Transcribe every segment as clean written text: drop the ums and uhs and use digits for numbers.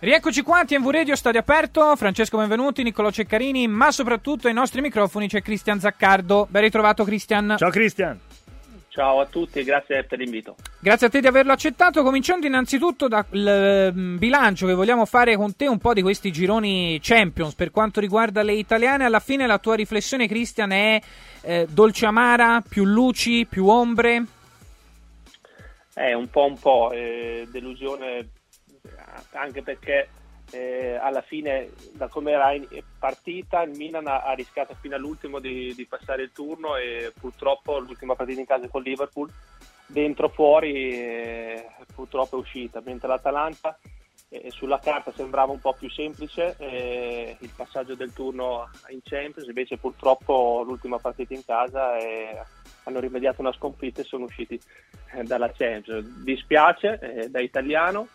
Rieccoci qua, TNV Radio, stadio aperto, Francesco Benvenuti, Niccolò Ceccarini, ma soprattutto ai nostri microfoni c'è Cristian Zaccardo. Ben ritrovato Cristian. Ciao Cristian. Ciao a tutti e grazie per l'invito. Grazie a te di averlo accettato, cominciando innanzitutto dal bilancio che vogliamo fare con te un po' di questi gironi Champions per quanto riguarda le italiane. Alla fine la tua riflessione, Cristian, è dolce amara, più luci, più ombre? Un po', delusione anche perché alla fine, da come era partita, il Milan ha rischiato fino all'ultimo di passare il turno e purtroppo l'ultima partita in casa con Liverpool, dentro fuori, purtroppo è uscita, mentre l'Atalanta sulla carta sembrava un po' più semplice il passaggio del turno in Champions, invece purtroppo l'ultima partita in casa hanno rimediato una sconfitta e sono usciti dalla Champions. Dispiace da italiano.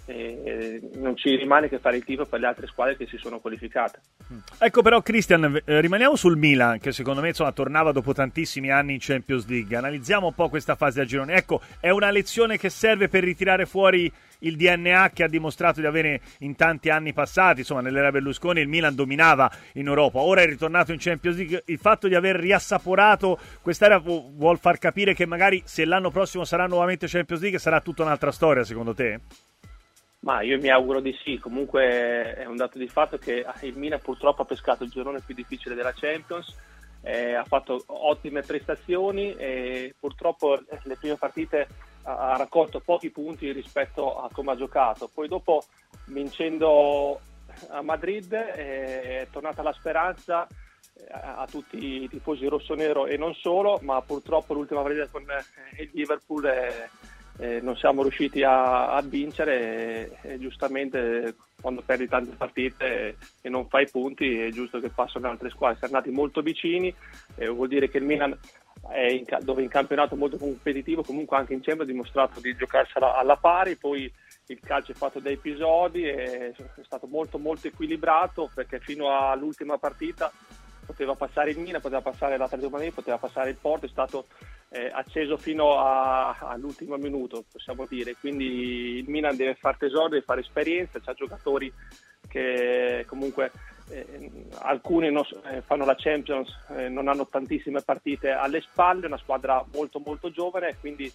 Non ci rimane che fare il tifo per le altre squadre che si sono qualificate. Ecco però Cristian, rimaniamo sul Milan che secondo me tornava dopo tantissimi anni in Champions League. Analizziamo un po' questa fase a girone. Ecco, è una lezione che serve per ritirare fuori il DNA che ha dimostrato di avere in tanti anni passati. Insomma, nell'era Berlusconi il Milan dominava in Europa, ora è ritornato in Champions League. Il fatto di aver riassaporato quest'area vuol far capire che magari se l'anno prossimo sarà nuovamente Champions League sarà tutta un'altra storia, secondo te? Ma io mi auguro di sì, comunque è un dato di fatto che il Milan purtroppo ha pescato il girone più difficile della Champions, ha fatto ottime prestazioni e purtroppo le prime partite ha raccolto pochi punti rispetto a come ha giocato, poi dopo vincendo a Madrid è tornata la speranza a tutti i tifosi rossonero e non solo, ma purtroppo l'ultima partita con il Liverpool non siamo riusciti a vincere e giustamente quando perdi tante partite e non fai punti è giusto che passano altre squadre. Siamo andati molto vicini, vuol dire che il Milan dove in campionato molto competitivo, comunque anche in Champions ha dimostrato di giocarsela alla pari. Poi il calcio è fatto da episodi, è stato molto molto equilibrato perché fino all'ultima partita poteva passare il Milan, poteva passare l'Atletico Madrid, poteva passare il Porto, è stato acceso fino all'ultimo minuto, possiamo dire. Quindi il Milan deve fare tesoro, deve fare esperienza, c'ha giocatori che comunque alcuni fanno la Champions, non hanno tantissime partite alle spalle, è una squadra molto molto giovane, quindi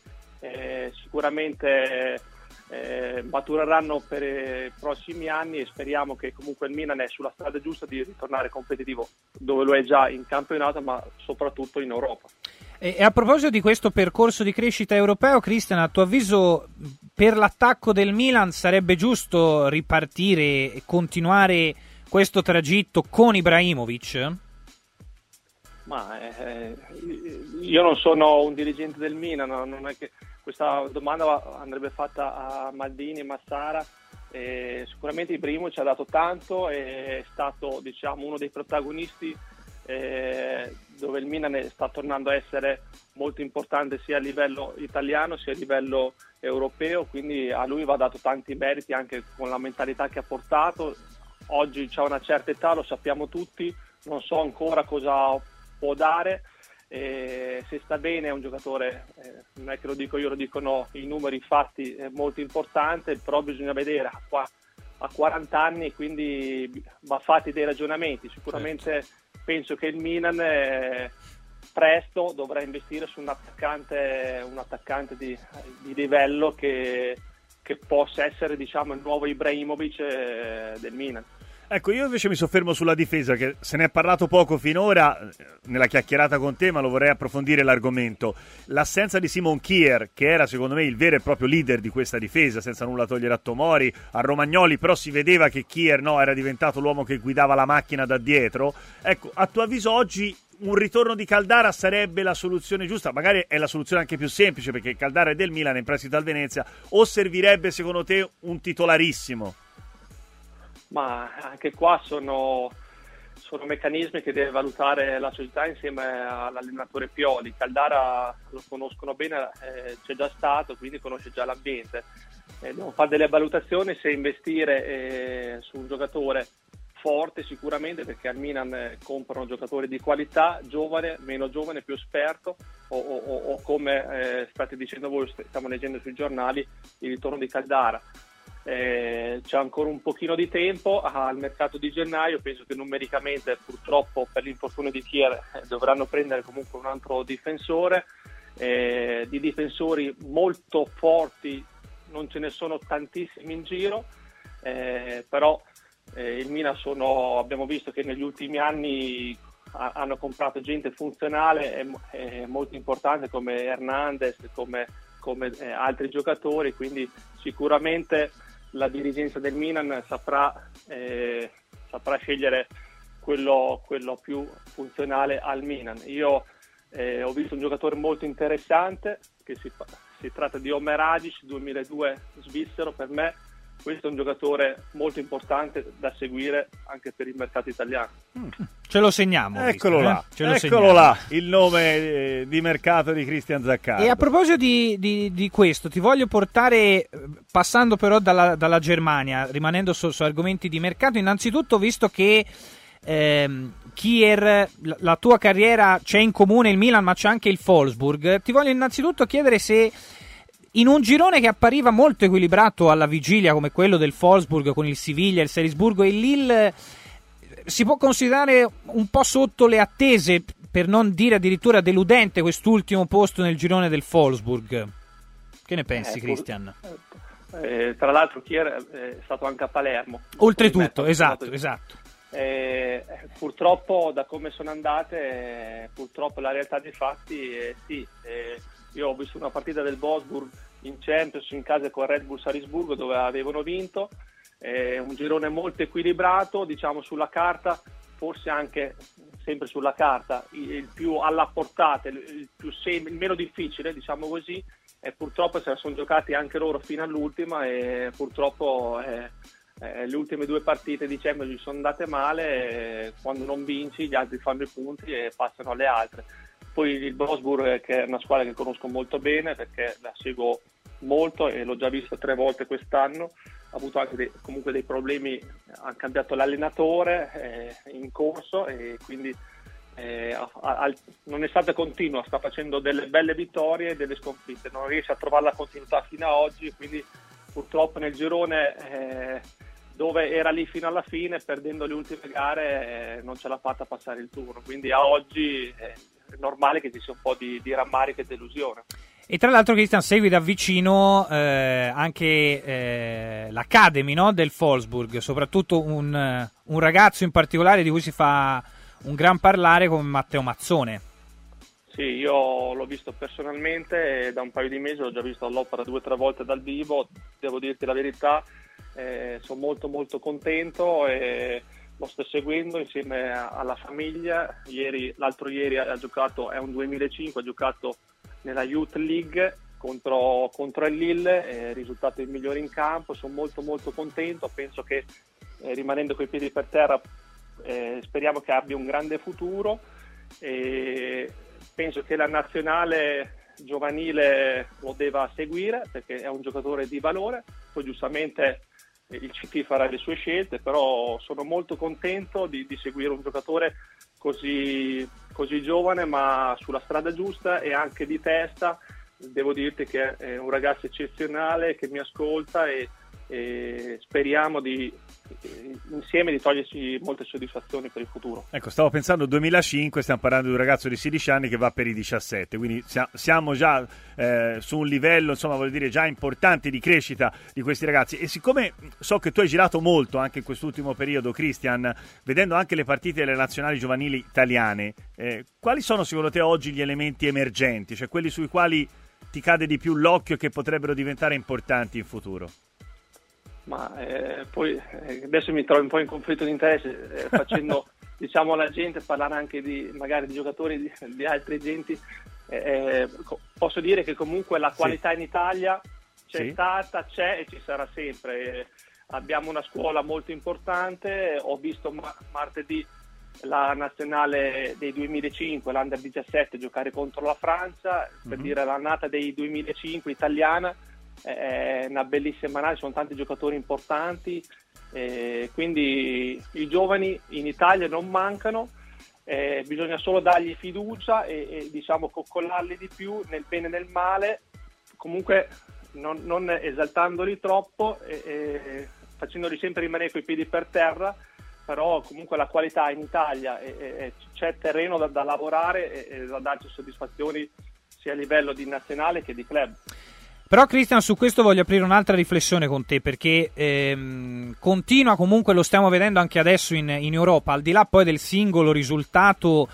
sicuramente matureranno per i prossimi anni e speriamo che comunque il Milan è sulla strada giusta di ritornare competitivo dove lo è già in campionato, ma soprattutto in Europa. E a proposito di questo percorso di crescita europeo, Cristian, a tuo avviso per l'attacco del Milan sarebbe giusto ripartire e continuare questo tragitto con Ibrahimovic? Ma io non sono un dirigente del Milan, non è che questa domanda andrebbe fatta a Maldini e Massara. Sicuramente Ibrahimovic ha dato tanto, è stato uno dei protagonisti dove il Milan sta tornando a essere molto importante sia a livello italiano sia a livello europeo, quindi a lui va dato tanti meriti anche con la mentalità che ha portato. Oggi c'ha una certa età, lo sappiamo tutti, non so ancora cosa può dare, se sta bene è un giocatore, non è che lo dico io, lo dicono i numeri, i fatti, è molto importante, però bisogna vedere a 40 anni, quindi va fatti dei ragionamenti. Sicuramente penso che il Milan presto dovrà investire su un attaccante di livello che possa essere il nuovo Ibrahimovic del Milan. Ecco, io invece mi soffermo sulla difesa, che se ne è parlato poco finora nella chiacchierata con te, ma lo vorrei approfondire l'argomento. L'assenza di Simon Kjær, che era secondo me il vero e proprio leader di questa difesa, senza nulla togliere a Tomori, a Romagnoli, però si vedeva che Kjær era diventato l'uomo che guidava la macchina da dietro. Ecco, a tuo avviso oggi un ritorno di Caldara sarebbe la soluzione giusta? Magari è la soluzione anche più semplice perché Caldara è del Milan, è in prestito al Venezia, o servirebbe secondo te un titolarissimo? Ma anche qua sono meccanismi che deve valutare la società insieme all'allenatore Pioli. Caldara lo conoscono bene, c'è già stato, quindi conosce già l'ambiente. Devono fare delle valutazioni se investire su un giocatore forte sicuramente, perché al Milan comprano giocatori di qualità, giovane, meno giovane, più esperto, o come state dicendo voi, stiamo leggendo sui giornali, il ritorno di Caldara. c'è ancora un pochino di tempo al mercato di gennaio. Penso che numericamente purtroppo per l'infortunio di Kier dovranno prendere comunque un altro difensore. Di difensori molto forti non ce ne sono tantissimi in giro, però il Milan abbiamo visto che negli ultimi anni hanno comprato gente funzionale e molto importante come Hernandez, come altri giocatori, quindi sicuramente la dirigenza del Milan saprà scegliere quello più funzionale al Milan. Io ho visto un giocatore molto interessante, che si tratta di Omer Agic, 2002 svizzero. Per me questo è un giocatore molto importante da seguire anche per il mercato italiano. Ce lo segniamo. Eccolo là, il nome di mercato di Cristian Zaccardo. E a proposito di questo, ti voglio portare, passando però dalla Germania, rimanendo su argomenti di mercato. Innanzitutto, visto che Kier, la tua carriera, c'è in comune il Milan, ma c'è anche il Wolfsburg, ti voglio innanzitutto chiedere se in un girone che appariva molto equilibrato alla vigilia come quello del Wolfsburg con il Siviglia, il Salisburgo e il Lille, si può considerare un po' sotto le attese, per non dire addirittura deludente, quest'ultimo posto nel girone del Wolfsburg. Che ne pensi, Christian? Tra l'altro Kier è stato anche a Palermo. Oltretutto, esatto. Purtroppo, da come sono andate, purtroppo la realtà dei fatti sì. Io ho visto una partita del Wolfsburg in Champions in casa con Red Bull Salisburgo, dove avevano vinto. Un girone molto equilibrato, diciamo, sulla carta, forse anche sempre sulla carta, il più alla portata, il meno difficile, diciamo così, e purtroppo se la sono giocati anche loro fino all'ultima, e purtroppo le ultime due partite di Champions gli sono andate male. Quando non vinci gli altri fanno i punti e passano alle altre. Poi il Wolfsburg, che è una squadra che conosco molto bene perché la seguo molto e l'ho già vista 3 volte quest'anno, ha avuto anche comunque dei problemi, ha cambiato l'allenatore in corso, e quindi non è stata continua, sta facendo delle belle vittorie e delle sconfitte, non riesce a trovare la continuità fino a oggi, quindi purtroppo nel girone dove era lì fino alla fine, perdendo le ultime gare, non ce l'ha fatta passare il turno, quindi a oggi è normale che ci sia un po' di rammarico e delusione. E tra l'altro, Christian, segui da vicino anche l'Academy, no, del Wolfsburg, soprattutto un ragazzo in particolare di cui si fa un gran parlare come Matteo Mazzone. Sì, io l'ho visto personalmente e da un paio di mesi l'ho già visto all'opera 2 o 3 volte dal vivo. Devo dirti la verità, sono molto molto contento e lo sto seguendo insieme alla famiglia. L'altro ieri ha giocato, è un 2005, ha giocato nella Youth League contro il Lille, è risultato il migliore in campo. Sono molto molto contento, penso che rimanendo coi piedi per terra speriamo che abbia un grande futuro, e penso che la nazionale giovanile lo deva seguire perché è un giocatore di valore. Poi giustamente il CT farà le sue scelte, però sono molto contento di seguire un giocatore così giovane ma sulla strada giusta e anche di testa. Devo dirti che è un ragazzo eccezionale che mi ascolta e speriamo insieme di toglierci molte soddisfazioni per il futuro. Ecco, stavo pensando 2005, stiamo parlando di un ragazzo di 16 anni che va per i 17, quindi siamo già su un livello, insomma, voglio dire, già importante di crescita di questi ragazzi. E siccome so che tu hai girato molto anche in quest'ultimo periodo, Christian, vedendo anche le partite delle nazionali giovanili italiane, quali sono secondo te oggi gli elementi emergenti, cioè quelli sui quali ti cade di più l'occhio che potrebbero diventare importanti in futuro? Ma poi adesso mi trovo un po' in conflitto di interesse facendo diciamo alla gente parlare anche magari di giocatori di altri agenti. Posso dire che comunque la qualità in Italia c'è stata, c'è e ci sarà sempre. Abbiamo una scuola molto importante. Ho visto martedì la nazionale dei 2005, l'Under 17, giocare contro la Francia, per dire l'annata dei 2005 italiana. È una bellissima analisi, sono tanti giocatori importanti, quindi i giovani in Italia non mancano, bisogna solo dargli fiducia e diciamo coccolarli di più nel bene e nel male. Comunque non esaltandoli troppo, facendoli sempre rimanere coi piedi per terra, però comunque la qualità in Italia c'è terreno da lavorare e da darci soddisfazioni sia a livello di nazionale che di club. Però Cristian, su questo voglio aprire un'altra riflessione con te, perché continua, comunque lo stiamo vedendo anche adesso in Europa, al di là poi del singolo risultato,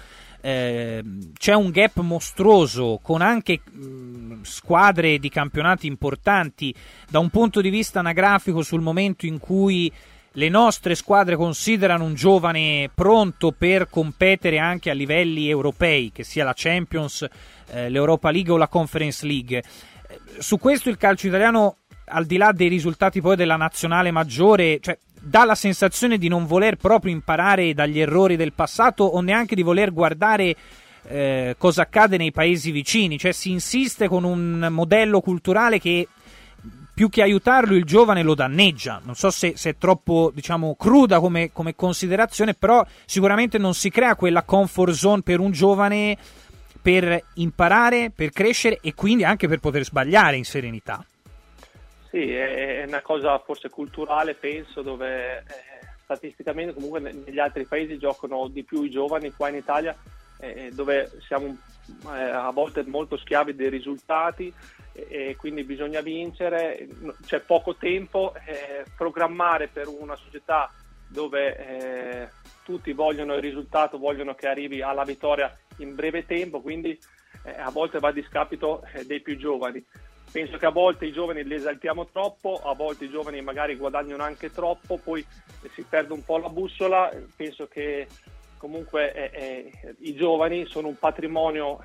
c'è un gap mostruoso con anche squadre di campionati importanti da un punto di vista anagrafico sul momento in cui le nostre squadre considerano un giovane pronto per competere anche a livelli europei, che sia la Champions, l'Europa League o la Conference League. Su questo il calcio italiano, al di là dei risultati poi della nazionale maggiore, cioè, dà la sensazione di non voler proprio imparare dagli errori del passato o neanche di voler guardare cosa accade nei paesi vicini, cioè si insiste con un modello culturale che più che aiutarlo il giovane lo danneggia. Non so se è troppo, diciamo, cruda come considerazione, però sicuramente non si crea quella comfort zone per un giovane per imparare, per crescere e quindi anche per poter sbagliare in serenità. Sì, è una cosa forse culturale, penso, dove statisticamente comunque negli altri paesi giocano di più i giovani, qua in Italia dove siamo a volte molto schiavi dei risultati e quindi bisogna vincere, c'è poco tempo, programmare per una società dove tutti vogliono il risultato, vogliono che arrivi alla vittoria in breve tempo, quindi a volte va a discapito dei più giovani. Penso che a volte i giovani li esaltiamo troppo, a volte i giovani magari guadagnano anche troppo, poi si perde un po' la bussola. Penso che comunque i giovani sono un patrimonio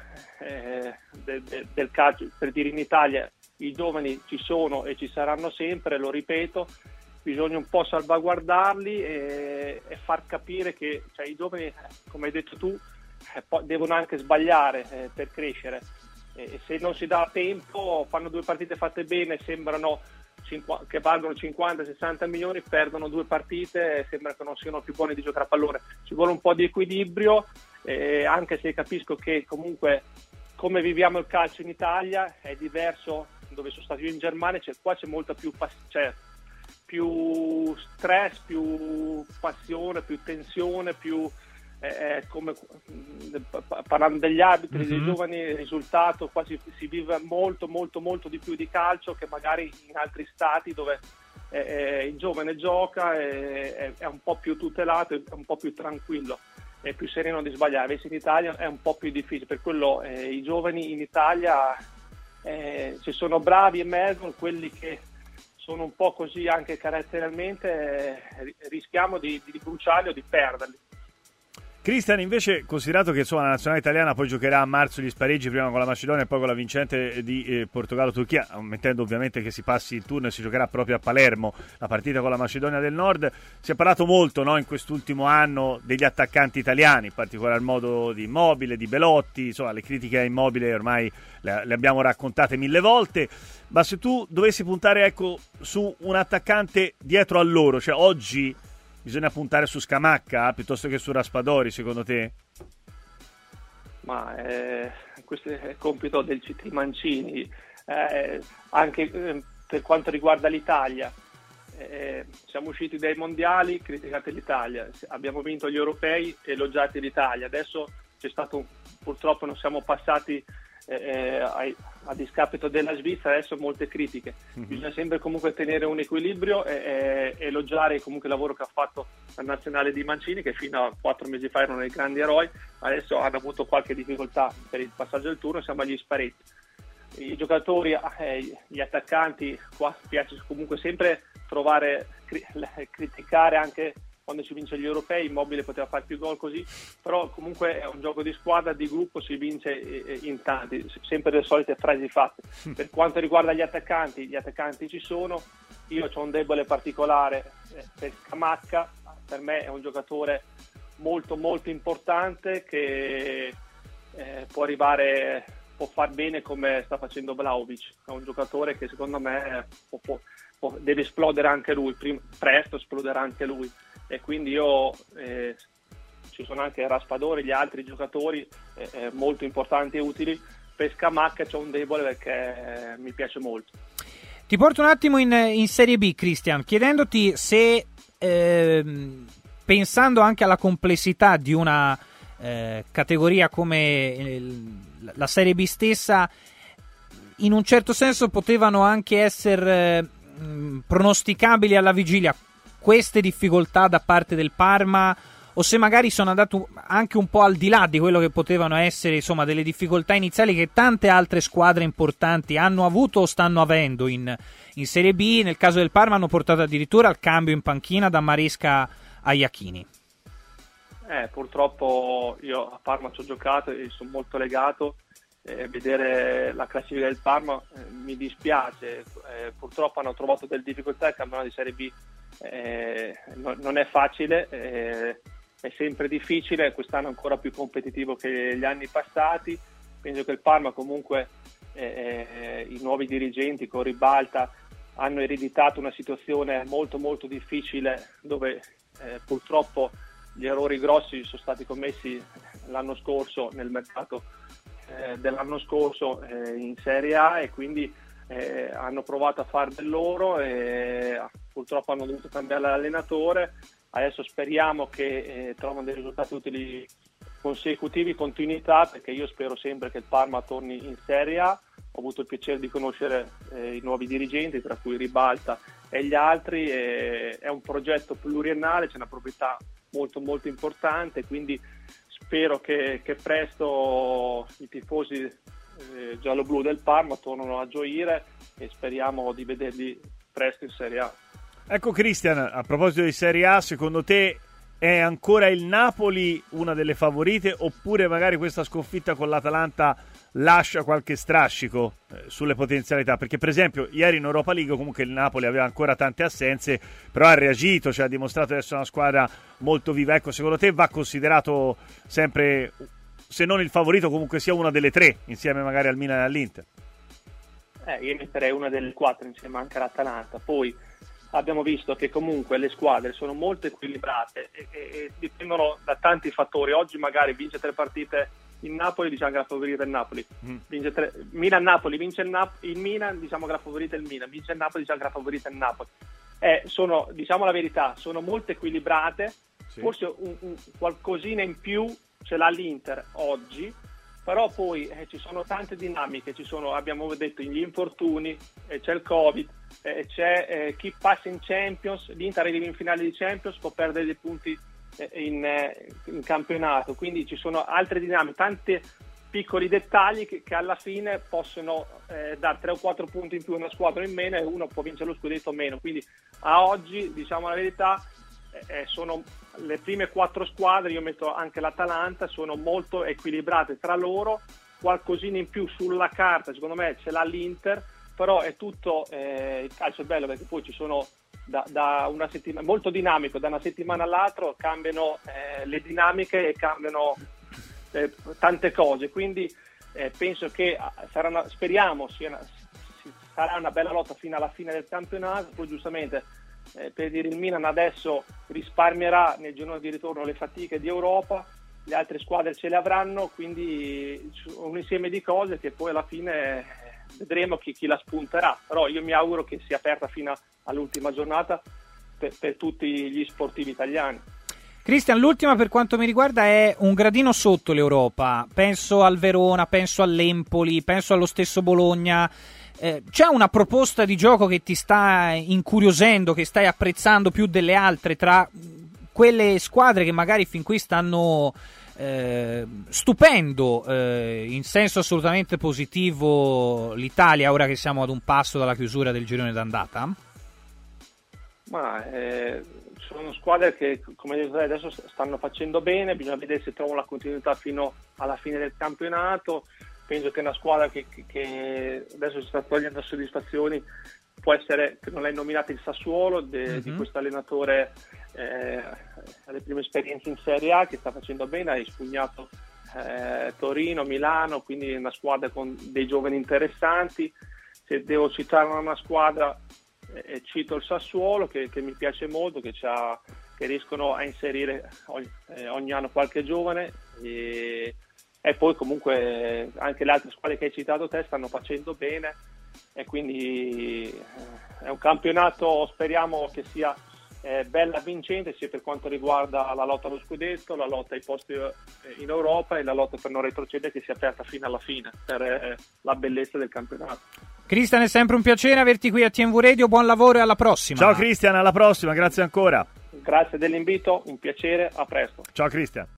del calcio. Per dire, in Italia i giovani ci sono e ci saranno sempre, lo ripeto, bisogna un po' salvaguardarli e far capire che i giovani, come hai detto tu, devono anche sbagliare per crescere. E se non si dà tempo, fanno 2 partite fatte bene, sembrano che valgono 50-60 milioni, perdono 2 partite e sembra che non siano più buoni di giocare a pallone. Ci vuole un po' di equilibrio, anche se capisco che comunque come viviamo il calcio in Italia è diverso dove sono stato io in Germania, qua c'è molta più stress, più passione, più tensione, più come parlando degli arbitri, dei giovani, il risultato, qua si vive molto molto molto di più di calcio che magari in altri stati dove il giovane gioca, è un po' più tutelato, è un po' più tranquillo, è più sereno di sbagliare. Invece in Italia è un po' più difficile, per quello i giovani in Italia ci sono bravi, emergono, quelli che sono un po' così anche caratterialmente, rischiamo di bruciarli o di perderli. Cristian, invece, considerato che la nazionale italiana poi giocherà a marzo gli spareggi, prima con la Macedonia e poi con la vincente di Portogallo-Turchia, ammettendo ovviamente che si passi il turno e si giocherà proprio a Palermo la partita con la Macedonia del Nord, si è parlato molto, no, in quest'ultimo anno degli attaccanti italiani, in particolar modo di Immobile, di Belotti, insomma le critiche a Immobile ormai le abbiamo raccontate 1000 volte, ma se tu dovessi puntare su un attaccante dietro a loro, cioè oggi bisogna puntare su Scamacca piuttosto che su Raspadori, secondo te? Ma questo è il compito del CT Mancini, anche per quanto riguarda l'Italia. Siamo usciti dai mondiali, criticate l'Italia, abbiamo vinto gli europei, elogiati l'Italia. Adesso c'è stato, purtroppo non siamo passati a discapito della Svizzera, adesso molte critiche. Bisogna sempre comunque tenere un equilibrio e elogiare comunque il lavoro che ha fatto la nazionale di Mancini, che fino a 4 mesi fa erano i grandi eroi, adesso hanno avuto qualche difficoltà per il passaggio del turno, siamo agli sparetti. I giocatori, gli attaccanti, qua piace comunque sempre trovare, criticare anche quando si vince gli europei. Immobile poteva fare più gol così, però comunque è un gioco di squadra, di gruppo, si vince in tanti, sempre le solite frasi fatte. Per quanto riguarda gli attaccanti ci sono, io ho un debole particolare per Scamacca, per me è un giocatore molto molto importante che può far bene come sta facendo Vlahovic, è un giocatore che secondo me deve esplodere anche lui, presto esploderà anche lui. E quindi ci sono anche Raspadori, gli altri giocatori molto importanti e utili. Per Scamacca c'è un debole perché mi piace molto. Ti porto un attimo in Serie B, Christian, chiedendoti se, pensando anche alla complessità di una categoria come la Serie B stessa, in un certo senso potevano anche essere pronosticabili alla vigilia queste difficoltà da parte del Parma, o se magari sono andato anche un po' al di là di quello che potevano essere, insomma, delle difficoltà iniziali che tante altre squadre importanti hanno avuto o stanno avendo in Serie B. Nel caso del Parma hanno portato addirittura al cambio in panchina da Maresca a Iachini. Purtroppo io a Parma ci ho giocato e sono molto legato. Vedere la classifica del Parma mi dispiace, purtroppo hanno trovato delle difficoltà. Il campionato di Serie B non è facile, è sempre difficile, quest'anno è ancora più competitivo che gli anni passati. Penso che il Parma comunque, i nuovi dirigenti con Ribalta hanno ereditato una situazione molto molto difficile, dove purtroppo gli errori grossi sono stati commessi l'anno scorso, nel mercato dell'anno scorso in Serie A, e quindi hanno provato a far del loro e purtroppo hanno dovuto cambiare l'allenatore. Adesso speriamo che trovano dei risultati utili consecutivi, continuità, perché io spero sempre che il Parma torni in Serie A. Ho avuto il piacere di conoscere i nuovi dirigenti, tra cui Ribalta e gli altri. È un progetto pluriennale, c'è una proprietà molto molto importante, quindi spero che presto i tifosi giallo-blu del Parma tornano a gioire e speriamo di vederli presto in Serie A. Ecco, Christian, a proposito di Serie A, secondo te è ancora il Napoli una delle favorite, oppure magari questa sconfitta con l'Atalanta lascia qualche strascico sulle potenzialità? Perché per esempio ieri in Europa League comunque il Napoli aveva ancora tante assenze, però ha reagito, cioè ha dimostrato di essere una squadra molto viva. Ecco, secondo te va considerato sempre, se non il favorito, comunque sia una delle tre, insieme magari al Milan e all'Inter? Io metterei una delle quattro insieme anche all'Atalanta. Poi abbiamo visto che comunque le squadre sono molto equilibrate e dipendono da tanti fattori. Oggi magari vince 3 partite il Napoli, diciamo che la favorita è il Napoli. Milan-Napoli, vince il Milan, diciamo che la favorita è il Milan. Vince il Napoli, diciamo che la favorita è il Napoli. Sono, diciamo la verità, sono molto equilibrate. Sì. Forse un qualcosina in più ce l'ha l'Inter oggi, però poi ci sono tante dinamiche, abbiamo detto, gli infortuni, c'è il Covid, c'è chi passa in Champions, l'Inter arriva in finale di Champions, può perdere dei punti in campionato, quindi ci sono altre dinamiche, tanti piccoli dettagli che alla fine possono dare 3 o 4 punti in più a una squadra in meno, e uno può vincere lo scudetto o meno. Quindi a oggi, diciamo la verità, sono le prime 4 squadre, io metto anche l'Atalanta, sono molto equilibrate tra loro. Qualcosina in più sulla carta secondo me ce l'ha l'Inter, però è tutto, il calcio è bello perché poi ci sono da una settimana, molto dinamico, da una settimana all'altra cambiano le dinamiche e cambiano tante cose, quindi penso che speriamo sarà una bella lotta fino alla fine del campionato. Poi giustamente per dire, il Milan adesso risparmierà nel giorno di ritorno le fatiche di Europa, le altre squadre ce le avranno, quindi un insieme di cose che poi alla fine vedremo chi la spunterà, però io mi auguro che sia aperta fino all'ultima giornata per tutti gli sportivi italiani. Christian, l'ultima per quanto mi riguarda è un gradino sotto l'Europa, penso al Verona, penso all'Empoli, penso allo stesso Bologna. C'è una proposta di gioco che ti sta incuriosendo, che stai apprezzando più delle altre, tra quelle squadre che magari fin qui stanno stupendo in senso assolutamente positivo l'Italia, ora che siamo ad un passo dalla chiusura del girone d'andata? Sono squadre che, come detto, adesso stanno facendo bene, bisogna vedere se trovano la continuità fino alla fine del campionato. Penso che una squadra che adesso si sta togliendo soddisfazioni può essere, che non l'hai nominata, il Sassuolo di questo allenatore alle prime esperienze in Serie A, che sta facendo bene, ha espugnato Torino, Milano, quindi una squadra con dei giovani interessanti. Se devo citare una squadra, cito il Sassuolo, che mi piace molto, che riescono a inserire ogni anno qualche giovane, e poi comunque anche le altre squadre che hai citato te stanno facendo bene. e quindi è un campionato, speriamo che sia bella vincente, sia per quanto riguarda la lotta allo scudetto, la lotta ai posti in Europa e la lotta per non retrocedere, che sia aperta fino alla fine per la bellezza del campionato. Cristian, è sempre un piacere averti qui a TNW Radio, buon lavoro e alla prossima. Ciao Cristian, alla prossima, grazie ancora. Grazie dell'invito, un piacere, a presto. Ciao Cristian.